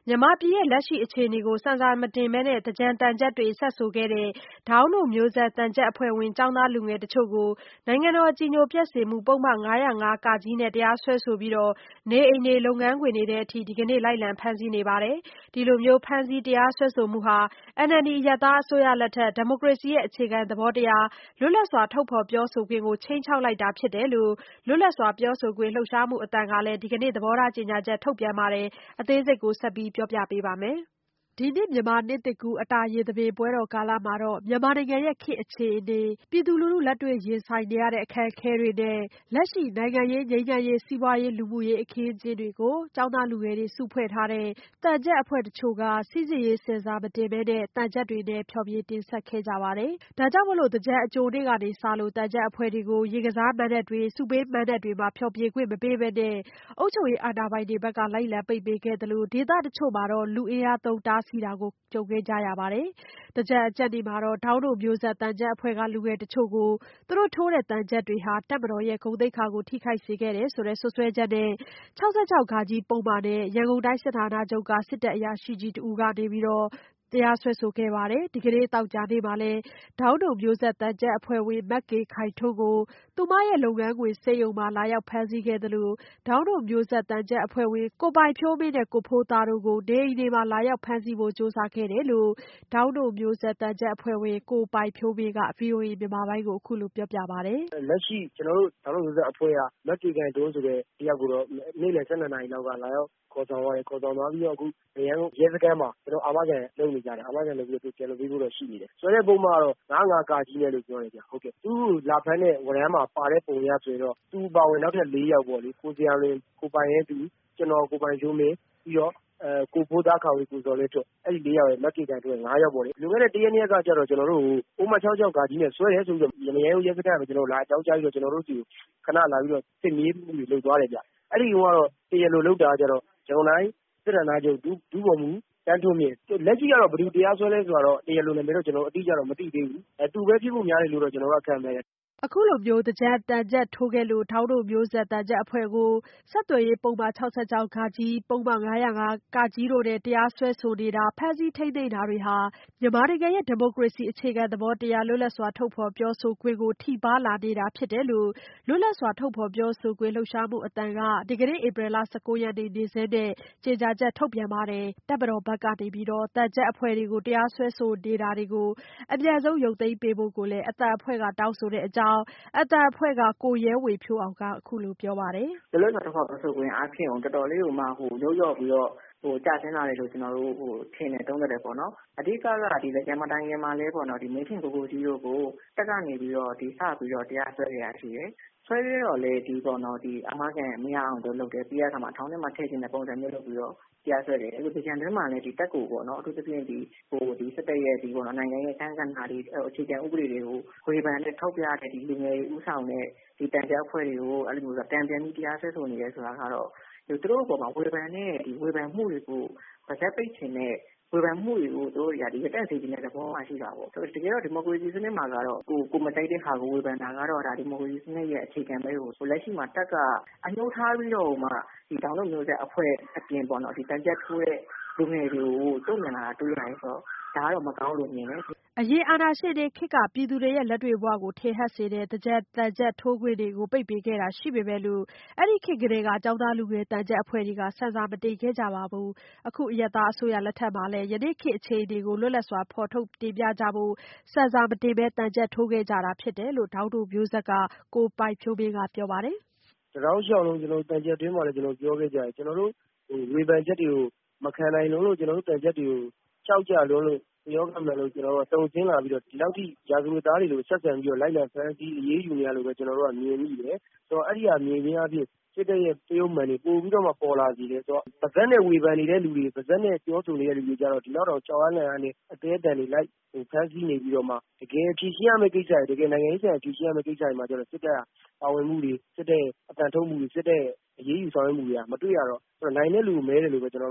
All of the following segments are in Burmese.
မြန်မာပြည်ရဲ့လက်ရှိအခြေအနေကိုဆင်ဆာမတင်ဘဲသင်္ကြန်သံချပ်တွေစပ်ဆိုခဲ့တဲ့ဒေါင်းတို့မျိုးဆက်သံချပ်အဖွဲ့ဝင်ကျောင်းသားလူငယ်တချို့ကိုနိုင်ငံတော်အကြည်ညိုပျက်စေမှုပုဒ်မ၅၀၅-ကနဲ့တရားစွဲဆိုပြီးနေအိမ်တွေလုပ်ငန်းခွင်တွေထဲအထိဒီကနေ့လိုက်လံဖမ်းဆီးနေပါတယ်။ ဒီလိုဖမ်းဆီးတရားစွဲဆိုမှုဟာ NLD အရပ်သားအစိုးရလက်ထက်ဒီမိုကရေစီရဲ့အခြေခံသဘောတရားလွတ်လပ်စွာထုတ်ဖော်ပြောဆိုခွင့်ကိုခြိမ်းခြောက်လိုက်တာဖြစ်တယ်လို့လွတ်လပ်စွာပြောဆိုခွင့်လှုပ်ရှားမှုအသံကလည်းဒီကနေ့သဘောထားကြေညာချက်ထုတ်ပြန်ပါတယ်။ အသေးစိတ်ကိုဆက်ပြီးပြောပြပေးပါမယ်။ ဒီနှစ်မြန်မာနှစ်သစ်ကူးအတာရေသဘင်ပွဲတော်ကာလမှာမြန်မာနိုင်ငံရဲ့ခေတ်အခြေအနေ၊ ပြည်သူလူထုလက်တွေ့ရင်ဆိုင်နေရတဲ့အခက်အခဲတွေနဲ့ လက်ရှိနိုင်ငံရေးငြိမ်းချမ်းရေးစီးပွားရေးလူမှုရေးအခင်းအကျင်းတွေကိုကျောင်းသားလူငယ်တွေစုဖွဲ့ထားတဲ့သံချပ်အဖွဲ့တချို့ကစိစစ်ရေးဆင်ဆာမတင်ဘဲသံချပ်တွေနဲ့ဖျော်ဖြေတင်ဆက်ခဲ့ကြပါတယ်။ ဒါကြောင့်သင်္ကြန်အကြိုနေ့ကစလို့သံချပ်အဖွဲ့တွေကို ရေကစားမဏ္ဍပ်တွေဆုပေးမဏ္ဍပ်တွေမှာဖျော်ဖြေခွင့်မပေးဘဲအုပ်ချုပ်ရေးအာဏာပိုင်တွေဘက်ကလိုက်လံပိတ်ပင်ခဲ့သလိုဒေသတချို့မှာလူအင်အားသုံးတားဆီးတာကိုကြုံခဲ့ကြရပါတယ်။ သင်္ကြန်အကြတ်နေ့မှာဒေါင်းတို့မျိုးဆက်သံချပ်အဖွဲ့ကလူငယ်တချို့ကိုသူတို့ထိုးတဲ့သံချပ်တွေဟာတပ်မတော်ရဲ့ဂုဏ်သိက္ခာကိုထိခိုက်စေခဲ့တယ်ဆိုတဲ့စွပ်စွဲချက်နဲ့ ၆၆ ပုဒ်မနဲ့ ရန်ကုန်တိုင်းစစ်ဌာနချုပ်က စစ်တပ်အရာရှိကြီးတဦးကနေတရားစွဲဆိုခဲ့ပါတယ်။ ဒီကနေ့သောကြာနေ့မှာလည်းဒေါင်းတို့မျိုးဆက်သံချပ်အဖွဲ့ဝင် မကေခိုင်ထွန်းကိုသူမရဲ့လုပ်ငန်းခွင်ဆေးရုံမှာလာရောက်ဖမ်းဆီးခဲ့သလိုဒေါင်းတို့မျိုးဆက်သံချပ်အဖွဲ့ဝင် ကိုပိုင်ဖြိုးမင်းနဲ့ကိုဖိုးသားတို့ကိုနေအိမ်တွေမှာလာရောက်ဖမ်းဆီးဖို့ကြိုးစားခဲ့တယ်လို့ဒေါင်းတို့မျိုးဆက်သံချပ်အဖွဲ့ဝင်ကိုပိုင်ဖြိုးမင်းက ဗွီအိုအေမြန်မာပိုင်းကိုအခုလိုပြောပြပါတယ်။ "လက်ရှိကျနော်တို့ဒေါင်းတို့မျိုးဆက်အဖွဲ့ကမကေခိုင်ထွန်းဆိုတဲ့တယောက်ကိုတော့နေ့လယ်12 နာရီလောက်ကလာရောက်ခေါ်ဆောင်သွားတယ်။ခေါ်ဆောင်သွားပြီးတော့အခုရန်ကုန်ရဲစခန်းမှာအာမခံလုပ်နေကြတယ်။အာမခံလုပ်ပြီးတော့ပြန်လွှတ်ပေးဖို့တော့ရှိနေတယ်။စွဲတဲ့ပုဒ်မကတော့၅၀၅ နဲ့လို့ပြောတယ်ဗျ။သူ့ကိုလာဖမ်းတဲ့ဝရမ်းမှာပါတဲ့ပုံအရဆိုရင်တော့သူအပါအဝင်နောက်ထပ် 4 ယောက်ပေါ့လေ။ကိုဇေယျာလွင်၊ကိုပိုင်ရဲသူ၊ကျနော်ကိုပိုင်ဖြိုးမင်းပြီးတော့ကိုဖိုးသား ကိုဇော်လင်းထွဋ်အဲဒီ 4 ယောက်ရယ်မကေခိုင်ထွန်းရယ် 5 ယောက်ပေါ့လေ။လွန်ခဲ့တဲ့ 1 ရက် 2 ရက်ကကျတော့ကျနော်တို့ကိုပုဒ်မ 666 နဲ့စွဲတယ်ဆိုပြီးတော့မရမ်းကုန်းရဲစခန်းကိုလာအကြောင်းကြားပြီးတော့ကျနော်တို့ဆီကိုခဏလာပြီးတော့စစ်မေးမှုတွေလုပ်သွားတယ်ဗျ။အဲဒီတုန်းကတော့တရားလိုလုပ်တာကျတော့ရန်ကုန်တိုင်းစစ်ဌာနချုပ်ဒုဗိုလ်မှူးသန်းထွဋ်မြင့်။လက်ရှိကတော့ဘယ်သူတရားစွဲလဲဆိုတာတော့တရားလိုနာမည်တော့ကျနော်တို့အတိအကျတော့မသိသေးဘူး။သူပဲဖြစ်ဖို့များတယ်လို့တော့ကျနော်တို့ခန့်မှန်းတယ်။ " အခုလိုသင်္ကြန်သံချပ်ထိုးခဲ့လို့ဒေါင်းတို့မျိုးဆက်သံချပ်အဖွဲ့ကိုဆက်သွယ်ရေးပုဒ်မ ၆၆ ပုဒ်မ ၅၀၅ တို့နဲ့တရားစွဲဆိုနေတာဖမ်းဆီးထိန်းသိမ်းတာတွေဟာမြန်မာနိုင်ငံရဲ့ဒီမိုကရေစီအခြေခံသဘောတရားလွတ်လပ်စွာထုတ်ဖော်ပြောဆိုခွင့်ကိုထိပါးလာနေတာဖြစ်တယ်လို့လွတ်လပ်စွာထုတ်ဖော်ပြောဆိုခွင့်လှုပ်ရှားမှုအသံကဒီကနေ့ဧပြီလ ၁၉ ရက်နေ့စွဲနဲ့ကြေညာချက်ထုတ်ပြန်ပါတယ်။ တပ်မတော်ဘက်ကနေသံချပ်အဖွဲ့တွေကိုတရားစွဲဆိုနေတာတွေကိုအမြန်ဆုံးရုပ်သိမ်းပေးဖို့ကိုလည်းအသံအဖွဲ့ကတောင်းဆိုတဲ့အကြောင်းအသံအဖွဲ့ကကိုရဲဝေဖြိုးအောင်ကအခုလိုပြောပါတယ်။ "လွတ်လပ်စွာထုတ်ဖော်ပြောဆိုခွင့်အားဖြင့်တော်တော်လေးကိုမှယုတ်လျော့ပြီးတော့ကျဆင်းလာတယ်လို့ကျနော်တို့ထင်တယ်သုံးသပ်တယ်ပေါ့နော်။အဓိကကသင်္ကြန်မတိုင်ခင်မှာလည်းပေါ့နော်မင်းထင်ကိုကိုကြီးတို့ကိုတပ်ကနေပြီးတော့စပြီးတော့တရားစွဲခဲ့တာရှိတယ်။စွဲခဲ့တော့လည်းအာမခံမရအောင်လုပ်တယ်ပြီးတဲ့အခါမှာထောင်ထဲမှာထည့်ချင်တဲ့ပုံစံမျိုးလုပ်ပြီးတော့တရားစွဲတယ်။အခုသင်္ကြန်တွင်းမှာလည်းတပ်ကိုပေါ့နော်အထူးသဖြင့်စစ်တပ်ရဲ့နိုင်ငံရဲ့အခန်းကဏ္ဍတွေအခြေခံဥပဒေတွေကိုဝေဖန်တဲ့ထောက်ပြတဲ့လူငယ်တွေဦးဆောင်တဲ့သံချပ်အဖွဲ့တွေကိုအဲလိုမျိုးတန်ပြန်ပြီးတရားစွဲဆိုနေတယ်ဆိုတာကတော့သူတို့အပေါ်မှာဝေဖန်တဲ့ဝေဖန်မှုတွေကိုပါးစပ်ပိတ်ချင်တဲ့ဝေဖန်မှုတွေကိုသူတို့တွေကရပ်တန့်စေချင်တဲ့သဘောမှာရှိတာပေါ့။တကယ်တော့ဒီမိုကရေစီစနစ်မှာကတော့ကိုမကြိုက်တဲ့ဟာကိုဝေဖန်တာကတော့ဒီမိုကရေစီစနစ်ရဲ့အခြေခံပဲကိုလက်ရှိမှာတပ်ကအငြိုးထားပြီးတော့မှဒေါင်းတို့မျိုးဆက်အဖွဲ့အပြင်ပေါ့နော်သံချပ်ထိုးတဲ့လူငယ်တွေကိုတုံ့ပြန်လာတာတွေ့ရတယ်ဆိုတော့ဒါကတော့မကောင်းလို့မြင်တယ်။ " အရင်အာဏာရှင်တွေခေတ်ကပြည်သူတွေရဲ့လက်တွေ့ဘဝကိုထင်ဟပ်စေတဲ့သင်္ကြန်သံချပ်ထိုးခွင့်တွေကိုပိတ်ပင်ခဲ့တာရှိပေမဲ့အဲဒီခေတ်ကတည်းကကျောင်းသားလူငယ်သံချပ်အဖွဲ့တွေကဆင်ဆာမတင်ခဲ့ကြပါဘူး။ အခုအရပ်သားအစိုးရလက်ထက်မှာလည်းယနေ့ခေတ်အခြေအနေကိုလွတ်လပ်စွာဖော်ထုတ်တင်ပြကြဖို့ဆင်ဆာမတင်ဘဲသံချပ်ထိုးခဲ့ကြတာဖြစ်တယ်လို့ဒေါင်းတို့မျိုးဆက်ကကိုပိုင်ဖြိုးမင်းကပြောပါတယ်။ "တတောက်လျှောက်လုံးသံချပ်အတွင်းမှာလည်းပြောခဲ့ကြတယ်။ကျနော်တို့ဝေဖန်ချက်တွေကိုမခံနိုင်လို့ကျနော်တို့သံချပ်တွေကိုကြောက်ကြလွန်းလို့ပယောဂမှန်လို့တုန်ဆင်းလာပြီးတော့ဒီလောက်ထိရာဇဝတ်သားတွေလိုဆက်ဆံပြီးတော့လိုက်လံဖမ်းဆီးအရေးယူနေရလို့ပဲကျနော်တို့ကမြင်မိတယ်။အဲဒီဟာမြင်ခြင်းအားဖြင့်စစ်တပ်ရဲ့သရုပ်အမှန်တွေပိုပြီးတော့မှပေါ်လာစေတယ်။ပါးစပ်နဲ့ဝေဖန်နေတဲ့လူတွေပါးစပ်နဲ့ပြောဆိုနေတဲ့လူတွေကျတော့ဒီလောက်တောင်ကြောက်အားလန့်အားနဲ့အသည်းအသန်တွေလိုက်ဖမ်းဆီးနေပြီးတော့မှတကယ်ဖြေရှင်းရမယ့်ကိစ္စတွေတကယ်နိုင်ငံရေးဆိုင်ရာဖြေရှင်းရမယ့်ကိစ္စတွေမှာကျတော့စစ်တပ်ကပါဝင်မှုတွေစစ်တပ်ရဲ့အသံထုတ်မှုတွေစစ်တပ်ရဲ့အရေးယူဆောင်ရွက်မှုတွေကမတွေ့ရတော့နိုင်တဲ့လူကိုမဲတယ်လို့ပဲကျနော်တို့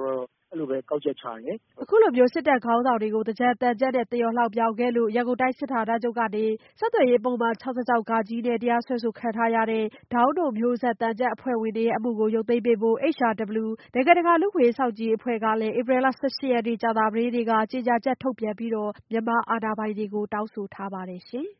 အဲ့လိုပဲကောက်ချက်ချတယ်။အခုလိုမျိုးစစ်တပ်ခေါင်းဆောင်တွေကိုသင်္ကြန်သံချပ်နဲ့သရော်လှောင်ပြောင်ခဲ့လို့ရန်ကုန်တိုင်းစစ်ဌာနချုပ်ကနေဆက်သွယ်ရေးပုဒ်မ ၆၆ နဲ့တရားစွဲဆိုခံထားရတဲ့ဒေါင်းတို့မျိုးဆက်သံချပ်အဖွဲ့ဝင်တွေရဲ့အမှုကိုရုပ်သိမ်းပေးဖို့ HRW နိုင်ငံတကာလူ့အခွင့်အရေးစောင့်ကြည့်ရေးအဖွဲ့ကလည်းဧပြီလ ၁၈ ရက်နေ့ကြာသပတေးနေ့ကကြေညာချက်ထုတ်ပြန်ပြီးမြန်မာအာဏာပိုင်တွေကိုတောင်းဆိုထားပါတယ်ရှင်။